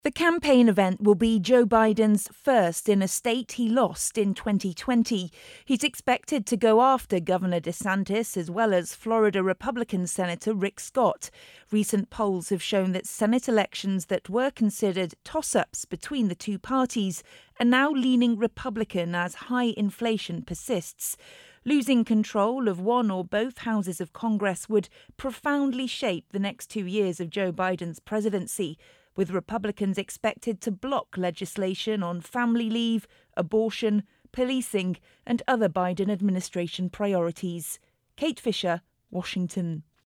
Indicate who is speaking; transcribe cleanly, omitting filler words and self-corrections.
Speaker 1: The campaign event will be Joe Biden's first in a state he lost in 2020. He's expected to go after Governor DeSantis as well as Florida Republican Senator Rick Scott. Recent polls have shown that Senate elections that were considered toss-ups between the two parties are now leaning Republican as high inflation persists. Losing control of one or both houses of Congress would profoundly shape the next 2 years of Joe Biden's presidency, with Republicans expected to block legislation on family leave, abortion, policing and other Biden administration priorities. Kate Fisher, Washington.